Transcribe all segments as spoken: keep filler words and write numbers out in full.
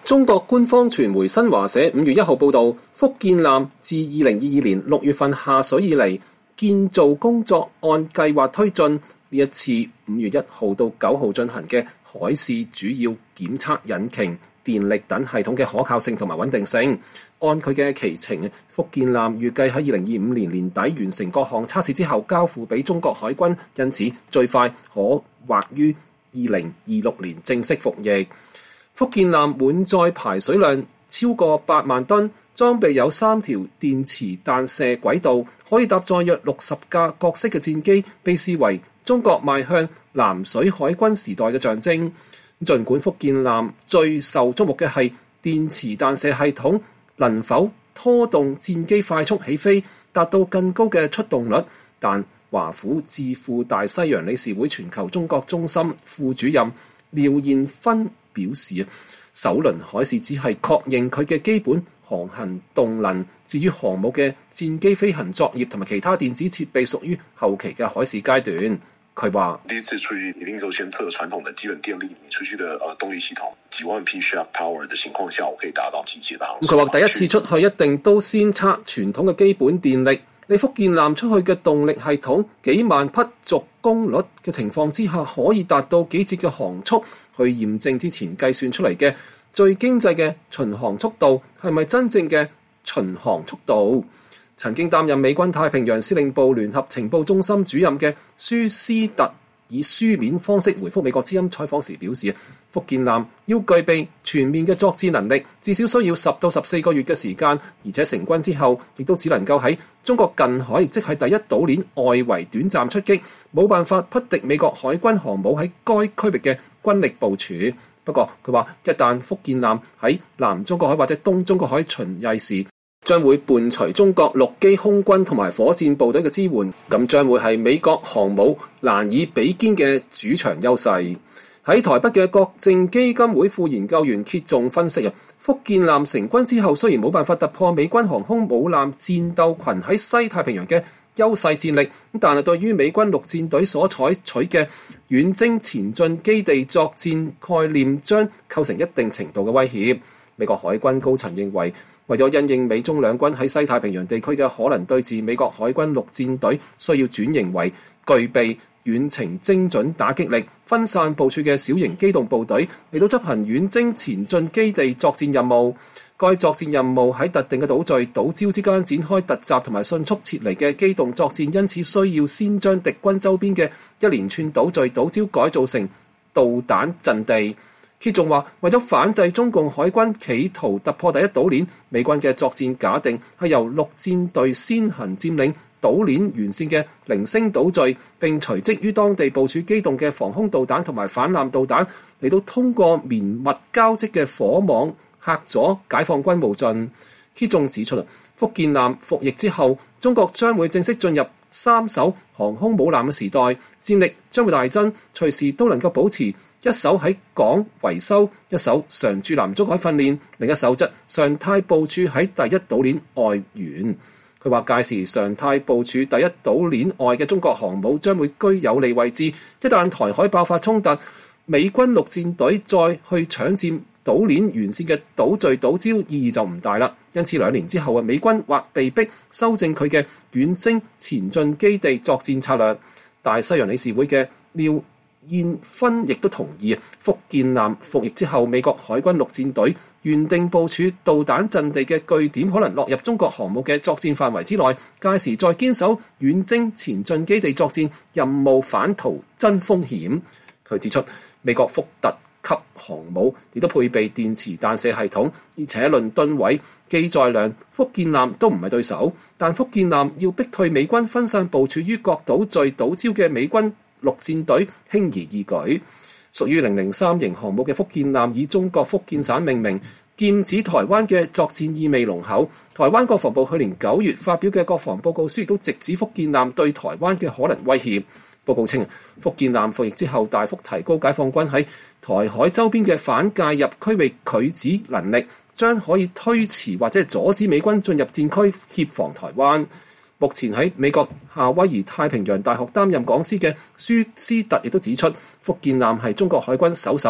中國官方傳媒新華社五月一號報道，福建艦自二零二二年六月份下水以嚟，建造工作按計劃推進。呢一次五月一號到九號進行嘅海試主要檢測引擎、電力等系統嘅可靠性同埋穩定性。按佢嘅期程，福建艦預計喺二零二五年年底完成各項測試之後交付俾中國海軍，因此最快可或於二零二六年正式服役。福建艦滿載排水量超過八萬噸，裝備有三條電磁彈射軌道，可以搭載約六十架各式嘅戰機，被視為中國邁向藍水海軍時代嘅象徵。儘管福建艦最受矚目嘅係電磁彈射系統能否拖動戰機快速起飛，達到更高嘅出動率，但華府智庫大西洋理事會全球中國中心副主任廖彥勳表示，首輪海試只係確認佢嘅基本航行動能，至於航母嘅戰機飛行作業同埋其他電子設備屬於後期嘅海試階段。佢話： 第一次出去一定就先測傳統的基本電力，你出去的呃動力系統幾萬匹 shaft power 的情況下，我可以達到機械的航速。 佢話第一次出去一定都先測傳統嘅基本電力。你福建艦出去嘅動力系統幾萬匹軸功率嘅情況之下，可以達到幾節嘅航速，去驗證之前計算出嚟嘅最經濟嘅巡航速度係咪真正嘅巡航速度。曾經擔任美軍太平洋司令部聯合情報中心主任嘅舒斯特以書面方式回覆美國之音採訪時表示，福建艦要具備全面嘅作戰能力，至少需要十到十四個月嘅時間，而且成軍之後亦都只能夠喺中國近海，即係第一島鏈外圍短暫出擊，冇辦法匹敵美國海軍航母喺該區域嘅軍力部署。不過佢話，一旦福建艦喺南中國海或者東中國海巡弋時，將會伴隨中國陸基空軍同埋火箭部隊嘅支援，咁將會係美國航母難以比肩嘅主場優勢。喺台北嘅國政基金會副研究員揭仲分析啊，福建艦成軍之後，雖然冇辦法突破美軍航空母艦戰鬥群喺西太平洋嘅優勢戰力，但係對於美軍陸戰隊所採取嘅遠征前進基地作戰概念，將構成一定程度嘅威脅。美國海軍高層認為，為咗因應美中兩軍喺西太平洋地區嘅可能對峙，美國海軍陸戰隊需要轉型為具備遠程精準打擊力、分散部署嘅小型機動部隊，嚟到執行遠征前進基地作戰任務。該作戰任務喺特定嘅島嶼、島礁之間展開突襲同埋迅速撤離嘅機動作戰，因此需要先將敵軍周邊嘅一連串島嶼、島礁改造成導彈陣地。揭仲話，為咗反制中共海軍企圖突破第一島鏈，美軍嘅作戰假定係由陸戰隊先行佔領島鏈沿線嘅零星島嶼，並隨即於當地部署機動嘅防空導彈同埋反艦導彈，嚟到通過綿密交織嘅火網嚇阻解放軍無盡。揭仲指出啦，福建艦服役之後，中國將會正式進入三艘航空母艦嘅時代，戰力將會大增，隨時都能夠保持一艘喺港維修，一艘常駐南中海訓練，另一艘則常態部署喺第一島鏈外緣。佢話屆時常態部署第一島鏈外嘅中國航母將會居有利位置，一旦台海爆發衝突，美軍陸戰隊再去搶佔島鏈沿線嘅島嶼島礁，意義就唔大啦。因此兩年之後啊，美軍或被逼修正佢嘅遠征前進基地作戰策略。大西洋理事會嘅廖彥勳亦都同意，福建艦服役之後，美國海軍陸戰隊原定部署導彈陣地嘅據點可能落入中國航母嘅作戰範圍之內，屆時再堅守遠征前進基地作戰，任務反途真風險。佢指出，美國福特級航母亦都配備電磁彈射系統，而且論噸位、機載量，福建艦都唔係對手，但福建艦要逼退美軍分散部署於各島嶼島礁嘅美軍陸戰隊輕而易舉。屬於零零三型航母嘅福建艦以中國福建省命名，劍指台灣嘅作戰意味濃厚。台灣國防部去年九月發表嘅國防報告書亦都直指福建艦對台灣嘅可能威脅。報告稱，福建艦服役之後大幅提高解放軍喺台海周邊嘅反介入區域拒止能力，將可以推遲或者阻止美軍進入戰區協防台灣。目前喺美國夏威夷太平洋大學擔任講師嘅舒斯特亦都指出，福建艦係中國海軍首艘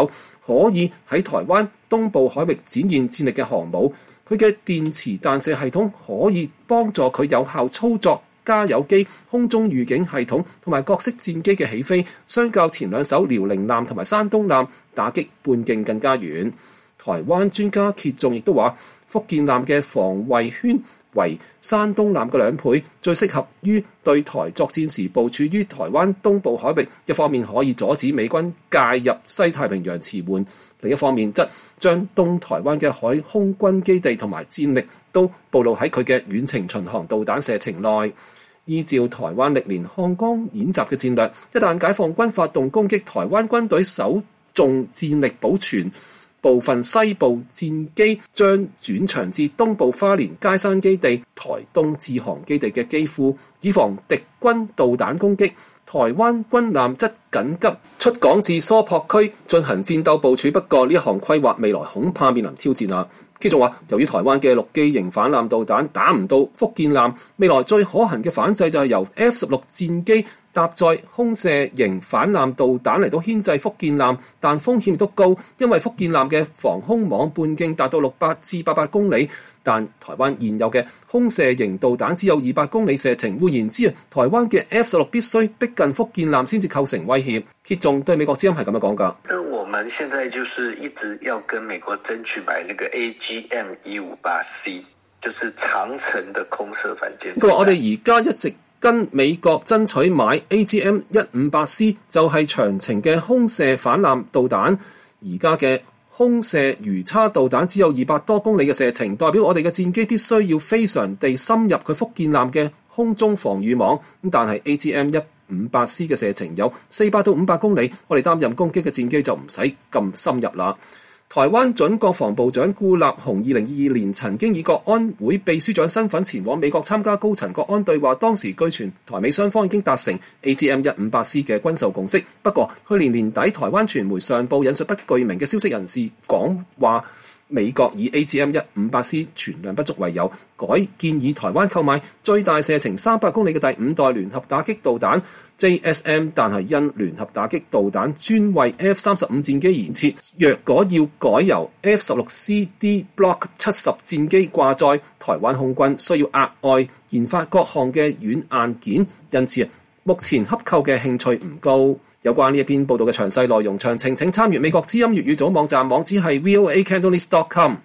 可以喺台灣東部海域展現戰力嘅航母。佢嘅電磁彈射系統可以幫助佢有效操作加油機、空中預警系統同埋各式戰機嘅起飛，相較前兩艘遼寧艦同埋山東艦打擊半徑更加遠。台灣專家揭盅亦都話，福建艦嘅防衛圈為山東艦嘅兩倍，最適合於對台作戰時部署於台灣東部海域。一方面可以阻止美軍介入西太平洋遲緩，另一方面則將東台灣嘅海空軍基地同埋戰力都暴露喺佢嘅遠程巡航導彈射程內。依照台灣歷年漢江演習嘅戰略，一旦解放軍發動攻擊，台灣軍隊首重戰力保存部分西部戰機，將轉長至東部花蓮佳山基地、台東志航基地嘅機庫，以防敵軍導彈攻擊。台灣軍艦則緊急出港至蘇博區進行戰鬥部署，不過呢一項規劃未來恐怕面臨挑戰啦。佢仲話，由於台灣嘅陸基型反艦導彈打唔到福建艦，未來最可行嘅反制就係由 F 十六戰機搭載空射型反艦導彈嚟到牽制福建艦，但風險亦都高，因為福建艦嘅防空網半徑達到六百至八百公里，但台灣現有嘅空射型導彈只有二百公里射程。換言之啊，台灣嘅 F 十六必須逼近福建艦先至構成威脅。揭盅對美國之音係咁樣講㗎。 我們現在就是一直要跟美國爭取買那個 A G M 一五八 C， 就是長程的空射反艦。 佢話我哋而家一直跟美國爭取買 A G M 一五八 C， 就係長程嘅空射反艦導彈。而家嘅空射魚叉導彈只有二百多公里嘅射程，代表我哋嘅戰機必須要非常地深入佢福建艦嘅空中防禦網。咁但係 A G M 一五八 C 嘅射程有四百到五百公里，我哋擔任攻擊嘅戰機就唔使咁深入啦。台灣準國防部長顧立雄二零二二年曾經以國安會秘書長身份前往美國參加高層國安對話，當時據傳台美雙方已經達成 A G M 一五八 C 嘅軍售共識。不過去年年底台灣傳媒上報引述不具名嘅消息人士講話，美國以 A G M 一五八 C 存量不足為由，改建議台灣購買最大射程三百公里嘅第五代聯合打擊導彈 J S M， 但係因聯合打擊導彈專為 F 三十五戰機而設，若果要改由 F 十六 C D Block 七十戰機掛載，台灣空軍需要額外研發各項嘅軟硬件，因此目前洽購嘅興趣唔高。有關呢一篇報道嘅詳細內容詳情，請參閱美國之音粵語組網站，網址係 voa cantonese dot com。